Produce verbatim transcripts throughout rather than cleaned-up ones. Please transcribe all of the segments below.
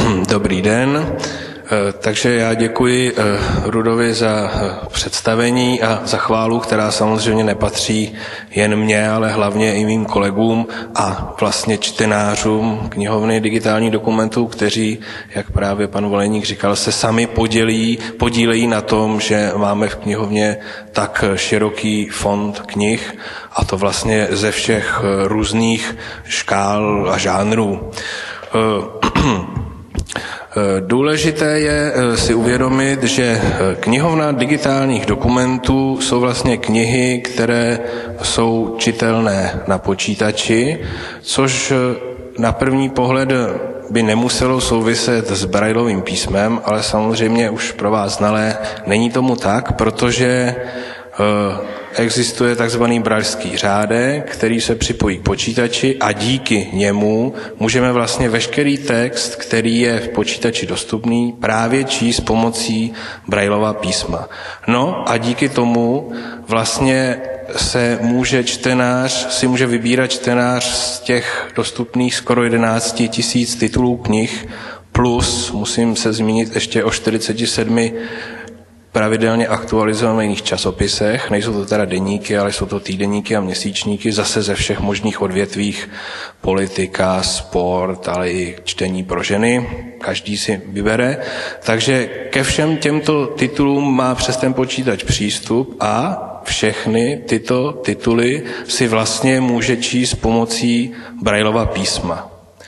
Dobrý den. Takže já děkuji Rudovi za představení a za chválu, která samozřejmě nepatří jen mně, ale hlavně i mým kolegům a vlastně čtenářům knihovny digitálních dokumentů, kteří, jak právě pan Voleník říkal, se sami podělí, podílejí na tom, že máme v knihovně tak široký fond knih, a to vlastně ze všech různých škál a žánrů. Důležité je si uvědomit, že knihovna digitálních dokumentů jsou vlastně knihy, které jsou čitelné na počítači, což na první pohled by nemuselo souviset s Braillovým písmem, ale samozřejmě už pro vás znalé není tomu tak, protože existuje takzvaný braillský řádek, který se připojí k počítači a díky němu můžeme vlastně veškerý text, který je v počítači dostupný, právě číst pomocí Braillova písma. No a díky tomu vlastně se může čtenář, si může vybírat čtenář z těch dostupných skoro jedenáct tisíc titulů knih, plus musím se zmínit ještě o čtyřiceti sedmi pravidelně aktualizovaných časopisech. Nejsou to teda deníky, ale jsou to týdeníky a měsíčníky, zase ze všech možných odvětvích, politika, sport, ale i čtení pro ženy. Každý si vybere. Takže ke všem těmto titulům má přes ten počítač přístup a všechny tyto tituly si vlastně může číst pomocí Braillova písma.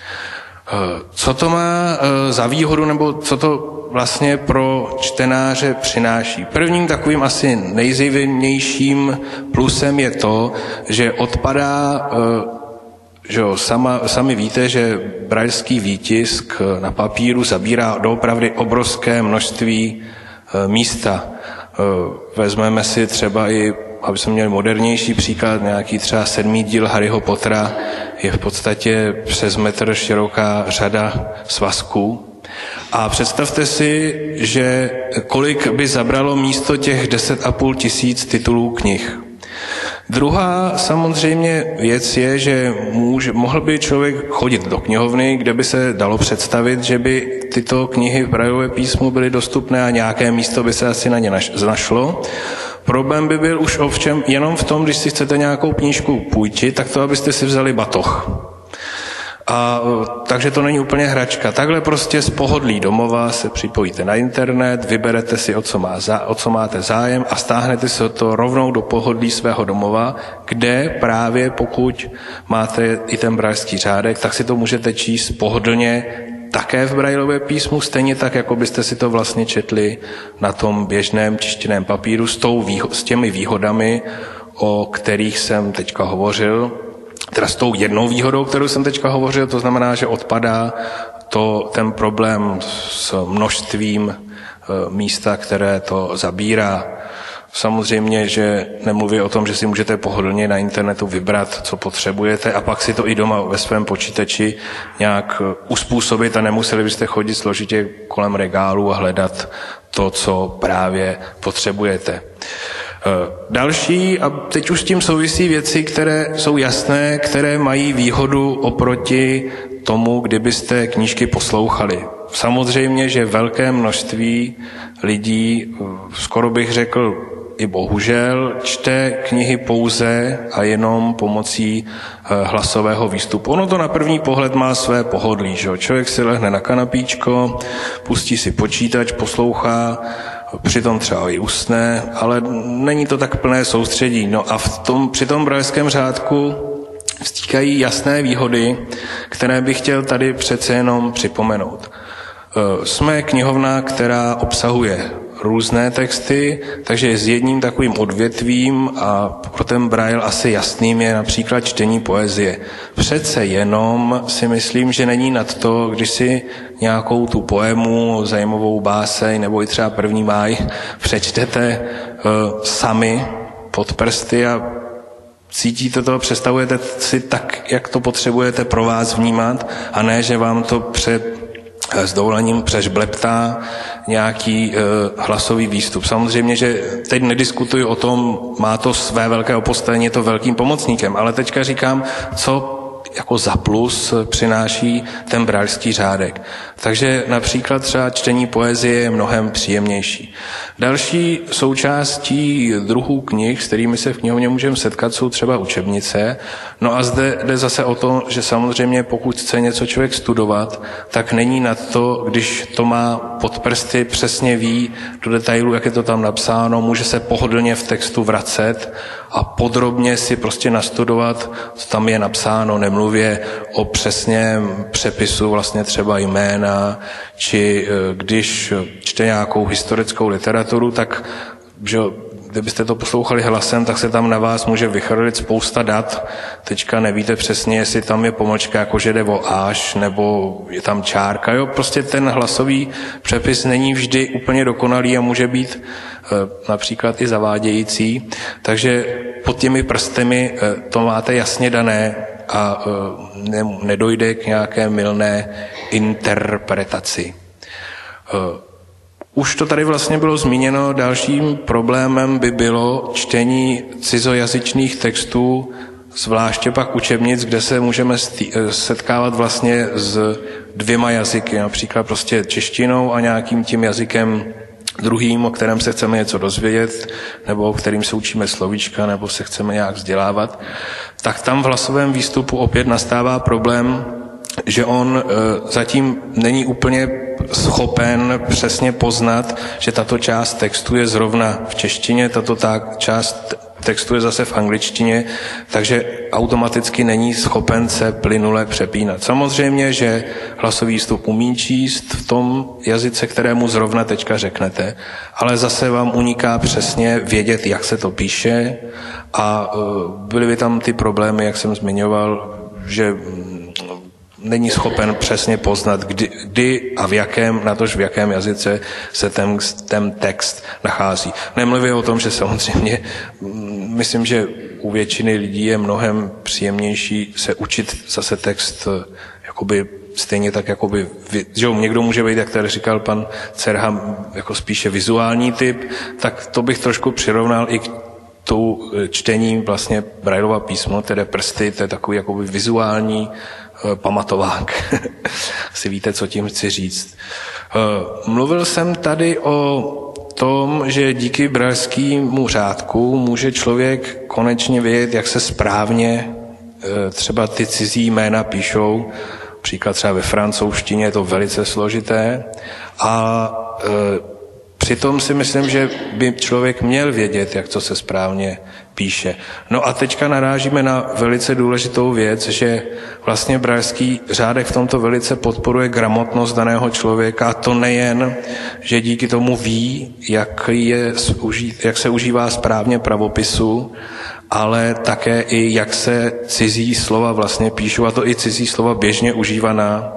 Co to má za výhodu, nebo co to vlastně pro čtenáře přináší? Prvním takovým asi nejzjevnějším plusem je to, že odpadá, že jo, sama, sami víte, že braillský výtisk na papíru zabírá doopravdy obrovské množství místa. Vezmeme si třeba i, aby jsme měli modernější příklad, nějaký třeba sedmý díl Harryho Pottera, je v podstatě přes metr široká řada svazků. A představte si, že kolik by zabralo místo těch deset a půl tisíc titulů knih. Druhá samozřejmě věc je, že může, mohl by člověk chodit do knihovny, kde by se dalo představit, že by tyto knihy v Braillové písmu byly dostupné a nějaké místo by se asi na ně našlo. Problém by byl už ovšem jenom v tom, když si chcete nějakou knížku půjčit, tak to, abyste si vzali batoh. A takže to není úplně hračka. Takhle prostě z pohodlí domova se připojíte na internet, vyberete si, o co, má za, o co máte zájem a stáhnete si to rovnou do pohodlí svého domova, kde právě pokud máte i ten braillský řádek, tak si to můžete číst pohodlně také v Braillově písmu, stejně tak, jako byste si to vlastně četli na tom běžném tištěném papíru s, tou výho- s těmi výhodami, o kterých jsem teďka hovořil. Teda s tou jednou výhodou, kterou jsem teďka hovořil, to znamená, že odpadá to, ten problém s množstvím e, místa, které to zabírá. Samozřejmě, že nemluví o tom, že si můžete pohodlně na internetu vybrat, co potřebujete a pak si to i doma ve svém počítači nějak uspůsobit a nemuseli byste chodit složitě kolem regálu a hledat to, co právě potřebujete. Další, a teď už s tím souvisí věci, které jsou jasné, které mají výhodu oproti tomu, kdybyste knížky poslouchali. Samozřejmě, že velké množství lidí, skoro bych řekl i bohužel, čte knihy pouze a jenom pomocí hlasového výstupu. Ono to na první pohled má své pohodlí, že? Člověk si lehne na kanapíčko, pustí si počítač, poslouchá, přitom třeba i usne, ale není to tak plné soustředí. No a v tom, při tom braillském řádku vznikají jasné výhody, které bych chtěl tady přece jenom připomenout. Jsme knihovna, která obsahuje různé texty, takže s jedním takovým odvětvím a pro ten Braille asi jasným je například čtení poezie. Přece jenom si myslím, že není nad to, když si nějakou tu poemu, zajímavou báseň nebo i třeba první máj přečtete uh, sami pod prsty a cítíte to, představujete si tak, jak to potřebujete pro vás vnímat a ne, že vám to před s dovolením přežbleptá nějaký e, hlasový výstup. Samozřejmě, že teď nediskutuji o tom, má to své velké opodstatnění, je to velkým pomocníkem, ale teďka říkám, co jako za plus přináší ten brailský řádek. Takže například třeba čtení poezie je mnohem příjemnější. Další součástí druhů knih, s kterými se v knihovně můžeme setkat, jsou třeba učebnice. No a zde jde zase o to, že samozřejmě pokud chce něco člověk studovat, tak není nad to, když to má pod prsty, přesně ví do detailu, jak je to tam napsáno, může se pohodlně v textu vracet a podrobně si prostě nastudovat, co tam je napsáno, nemluvě o přesném přepisu vlastně třeba jména, či když čte nějakou historickou literaturu, tak že kdybyste to poslouchali hlasem, tak se tam na vás může vychrlit spousta dat. Teďka nevíte přesně, jestli tam je pomlčka, jako že jde o až, nebo je tam čárka. Jo? Prostě ten hlasový přepis není vždy úplně dokonalý a může být e, například i zavádějící. Takže pod těmi prstemi e, to máte jasně dané a e, ne, nedojde k nějaké mylné interpretaci. E, Už to tady vlastně bylo zmíněno, dalším problémem by bylo čtení cizojazyčných textů, zvláště pak učebnic, kde se můžeme setkávat vlastně s dvěma jazyky, například prostě češtinou a nějakým tím jazykem druhým, o kterém se chceme něco dozvědět, nebo o kterým se učíme slovíčka, nebo se chceme nějak vzdělávat, tak tam v hlasovém výstupu opět nastává problém, že on e, zatím není úplně schopen přesně poznat, že tato část textu je zrovna v češtině, tato ta část textu je zase v angličtině, takže automaticky není schopen se plynule přepínat. Samozřejmě, že hlasový výstup umí číst v tom jazyce, kterému zrovna teďka řeknete, ale zase vám uniká přesně vědět, jak se to píše a e, byly by tam ty problémy, jak jsem zmiňoval, že není schopen přesně poznat, kdy, kdy a v jakém, natož v jakém jazyce se ten, ten text nachází. Nemluvě o tom, že samozřejmě myslím, že u většiny lidí je mnohem příjemnější se učit zase text jakoby stejně tak, jakoby, že někdo může být, jak tady říkal pan Cerha, jako spíše vizuální typ, tak to bych trošku přirovnal i k tou čtení vlastně Braillova písmo, tedy prsty, to je takový jakoby vizuální pamatovák. Asi víte, co tím chci říct. Mluvil jsem tady o tom, že díky brailskému řádku může člověk konečně vědět, jak se správně třeba ty cizí jména píšou. Příklad třeba ve francouzštině je to velice složité. A přitom si myslím, že by člověk měl vědět, jak to se správně píše. No a teďka narážíme na velice důležitou věc, že vlastně brailský řádek v tomto velice podporuje gramotnost daného člověka, a to nejen, že díky tomu ví, jak, je, jak se užívá správně pravopisu, ale také i jak se cizí slova vlastně píšou, a to i cizí slova běžně užívaná.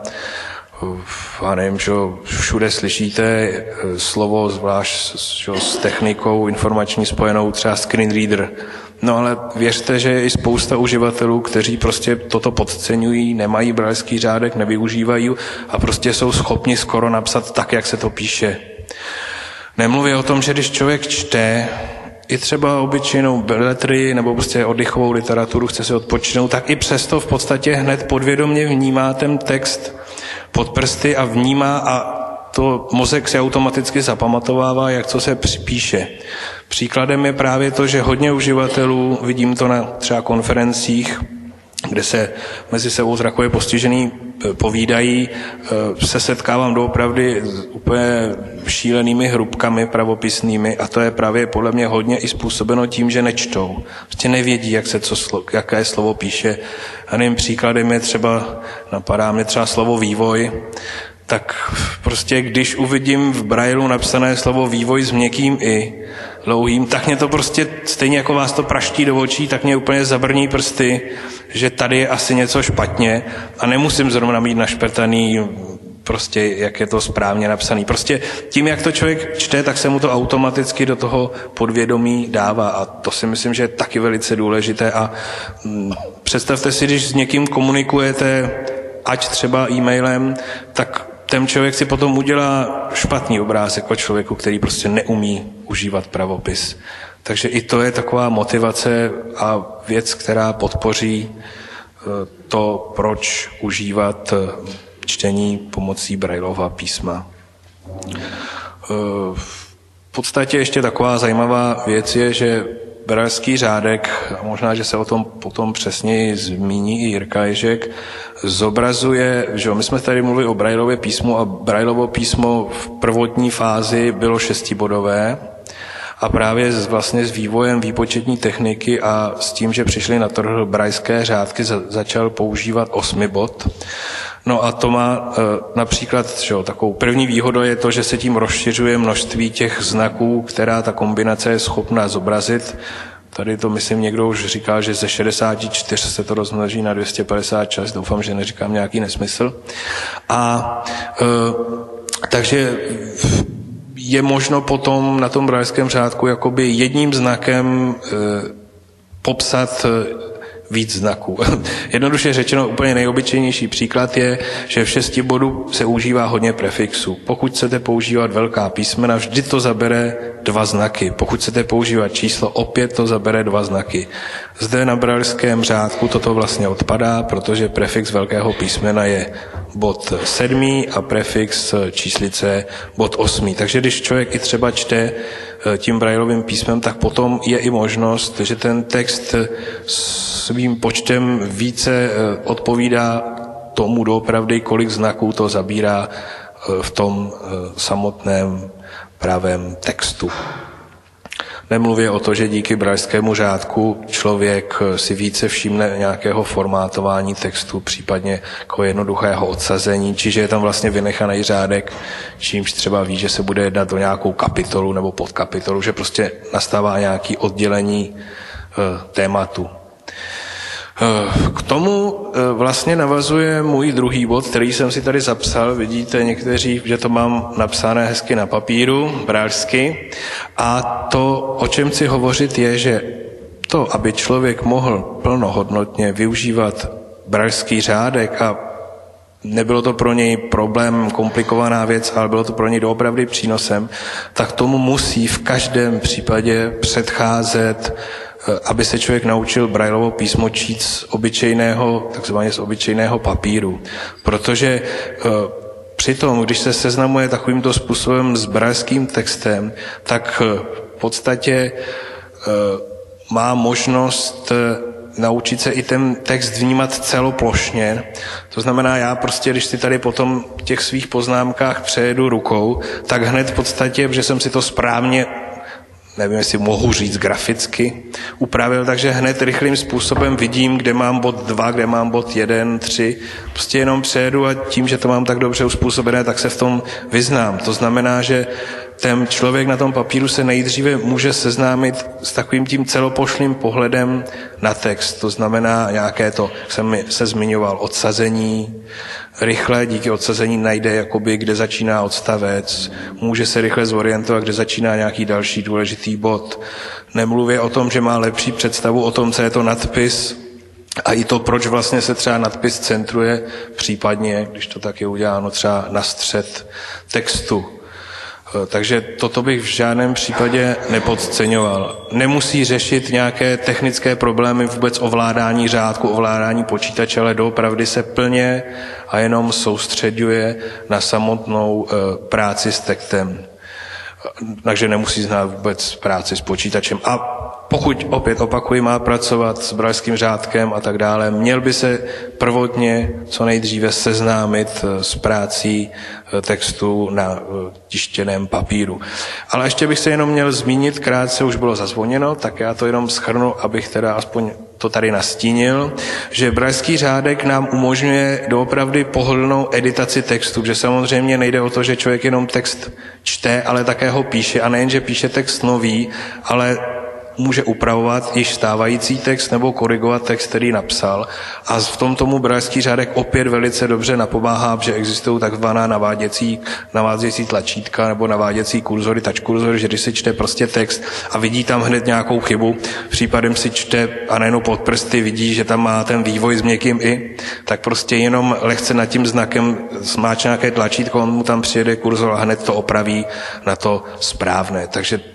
Já nevím, že všude slyšíte slovo zvlášť s technikou informační spojenou třeba screen reader. No ale věřte, že je i spousta uživatelů, kteří prostě toto podceňují, nemají brailský řádek, nevyužívají a prostě jsou schopni skoro napsat tak, jak se to píše. Nemluvě o tom, že když člověk čte i třeba obyčejnou beletrii nebo prostě oddychovou literaturu, chce si odpočinout, tak i přesto v podstatě hned podvědomě vnímá ten text pod prsty a vnímá a to mozek si automaticky zapamatovává, jak co se píše. Příkladem je právě to, že hodně uživatelů, vidím to na třeba konferencích, kde se mezi sebou zrakově postižený povídají, se setkávám doopravdy s úplně šílenými hrubkami pravopisnými a to je právě podle mě hodně i způsobeno tím, že nečtou. Prostě nevědí, jak se co, jaké slovo píše. A nevím, příkladem je třeba, napadá mě třeba slovo vývoj, tak prostě když uvidím v Braillu napsané slovo vývoj s měkkým i dlouhým, tak mě to prostě, stejně jako vás to praští do očí, tak mě úplně zabrní prsty, že tady je asi něco špatně a nemusím zrovna mít našpertaný prostě, jak je to správně napsaný. Prostě tím, jak to člověk čte, tak se mu to automaticky do toho podvědomí dává a to si myslím, že je taky velice důležité a hm, představte si, když s někým komunikujete, ať třeba e-mailem, tak ten člověk si potom udělá špatný obrázek o člověku, který prostě neumí užívat pravopis. Takže i to je taková motivace a věc, která podpoří to, proč užívat čtení pomocí Braillova písma. V podstatě ještě taková zajímavá věc je, že Braillský řádek, a možná, že se o tom potom přesněji zmíní i Jirka Ježek, zobrazuje, že my jsme tady mluvili o Braillově písmu a Braillovo písmo v prvotní fázi bylo šestibodové a právě vlastně s vývojem výpočetní techniky a s tím, že přišli na trh braillské řádky, za, začal používat osmi bod. No a to má e, například, že jo, takovou první výhodu je to, že se tím rozšiřuje množství těch znaků, která ta kombinace je schopná zobrazit. Tady to, myslím, někdo už říkal, že ze šedesáti čtyř se to rozmnoží na dvě stě padesát šest, doufám, že neříkám nějaký nesmysl. A e, takže je možno potom na tom braillském řádku jakoby jedním znakem e, popsat víc znaků. Jednoduše řečeno, úplně nejobyčejnější příklad je, že v šesti bodu se užívá hodně prefixů. Pokud chcete používat velká písmena, vždy to zabere dva znaky. Pokud chcete používat číslo, opět to zabere dva znaky. Zde na braillském řádku toto vlastně odpadá, protože prefix velkého písmena je bod sedmý a prefix číslice bod osmý. Takže když člověk i třeba čte tím Braillovým písmem, tak potom je i možnost, že ten text svým počtem více odpovídá tomu doopravdy, kolik znaků to zabírá v tom samotném pravém textu. Nemluvě o to, že díky braillskému řádku člověk si více všimne nějakého formátování textu, případně jako jednoduchého odsazení, čiže je tam vlastně vynechaný řádek, čímž třeba ví, že se bude jednat o nějakou kapitolu nebo podkapitolu, že prostě nastává nějaké oddělení e, tématu. K tomu vlastně navazuje můj druhý bod, který jsem si tady zapsal. Vidíte někteří, že to mám napsané hezky na papíru, braillsky. A to, o čem chci hovořit, je, že to, aby člověk mohl plnohodnotně využívat braillský řádek a nebylo to pro něj problém, komplikovaná věc, ale bylo to pro něj doopravdy přínosem, tak tomu musí v každém případě předcházet, aby se člověk naučil Braillovo písmo číst z obyčejného, takzvaně z obyčejného papíru. Protože přitom, když se seznamuje takovýmto způsobem s braillským textem, tak v podstatě má možnost naučit se i ten text vnímat celoplošně. To znamená, já prostě, když si tady potom v těch svých poznámkách přejedu rukou, tak hned v podstatě, protože jsem si to správně, nevím, jestli mohu říct graficky, upravil, takže hned rychlým způsobem vidím, kde mám bod dva, kde mám bod jeden, tři. Prostě jenom přejedu a tím, že to mám tak dobře uspůsobené, tak se v tom vyznám. To znamená, že ten člověk na tom papíru se nejdříve může seznámit s takovým tím celoplošným pohledem na text. To znamená nějaké to, jak jsem se zmiňoval, odsazení. Rychle díky odsazení najde, jakoby, kde začíná odstavec. Může se rychle zorientovat, kde začíná nějaký další důležitý bod. Nemluvě o tom, že má lepší představu o tom, co je to nadpis, a i to, proč vlastně se třeba nadpis centruje, případně, když to tak je uděláno, třeba na střed textu. Takže toto bych v žádném případě nepodceňoval. Nemusí řešit nějaké technické problémy vůbec ovládání řádku, ovládání počítače, ale doopravdy se plně a jenom soustředuje na samotnou práci s textem. Takže nemusí znát vůbec práci s počítačem. A pokud, opět opakuji, má pracovat s braillským řádkem a tak dále, měl by se prvotně co nejdříve seznámit s prácí textu na tištěném papíru. Ale ještě bych se jenom měl zmínit, krátce už bylo zazvoněno, tak já to jenom shrnu, abych teda aspoň to tady nastínil, že braillský řádek nám umožňuje doopravdy pohodlnou editaci textu, že samozřejmě nejde o to, že člověk jenom text čte, ale také ho píše a nejen, že píše text nový, ale může upravovat již stávající text nebo korigovat text, který napsal. A v tom tomu braillský řádek opět velice dobře napomáhá, že existují takzvaná naváděcí, naváděcí tlačítka nebo naváděcí kurzory, touch kurzory, že když si čte prostě text a vidí tam hned nějakou chybu, případem si čte a nejenom pod prsty vidí, že tam má ten vývoj s měkkým i, tak prostě jenom lehce nad tím znakem zmáčne nějaké tlačítko, on mu tam přijede kurzor a hned to opraví na to správné. Takže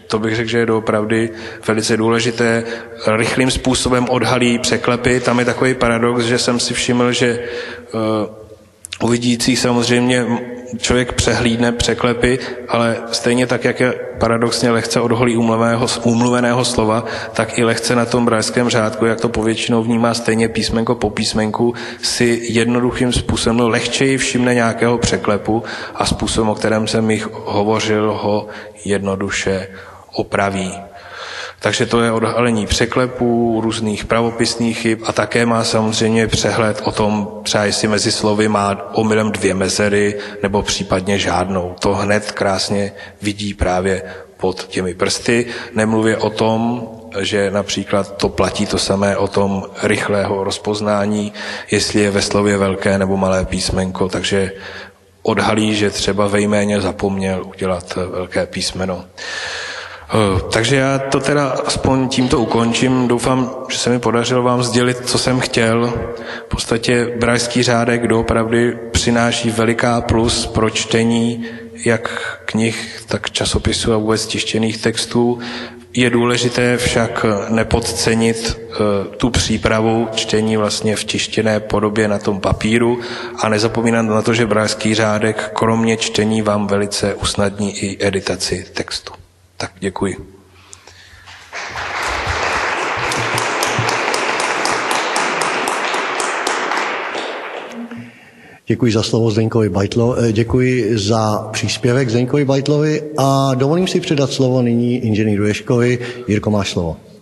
to bych řekl, že je doopravdy velice důležité. Rychlým způsobem odhalí překlepy. Tam je takový paradox, že jsem si všiml, že uh, u vidících samozřejmě člověk přehlídne překlepy, ale stejně tak, jak je paradoxně lehce odholí úmluveného slova, tak i lehce na tom brailleském řádku, jak to povětšinou vnímá stejně písmenko po písmenku, si jednoduchým způsobem no, lehčeji všimne nějakého překlepu a způsobem, o kterém jsem jich hovořil, ho jednoduše opraví. Takže to je odhalení překlepů, různých pravopisných chyb a také má samozřejmě přehled o tom, třeba jestli mezi slovy má omylem dvě mezery nebo případně žádnou. To hned krásně vidí právě pod těmi prsty. Nemluvě o tom, že například to platí to samé o tom rychlého rozpoznání, jestli je ve slově velké nebo malé písmenko, takže odhalí, že třeba ve jméně zapomněl udělat velké písmeno. Takže já to teda aspoň tímto ukončím. Doufám, že se mi podařilo vám sdělit, co jsem chtěl. V podstatě brailleský řádek doopravdy přináší veliká plus pro čtení jak knih, tak časopisů a vůbec tištěných textů. Je důležité však nepodcenit uh, tu přípravu čtení vlastně v tištěné podobě na tom papíru a nezapomínat na to, že brailleský řádek kromě čtení vám velice usnadní i editaci textu. Tak děkuji. Děkuji za slovo Zdeňkovi Beitlo, děkuji za příspěvek Zdeňkovi Beitlovi a dovolím si předat slovo nyní inženýru Ježkovi. Jirko, máš slovo.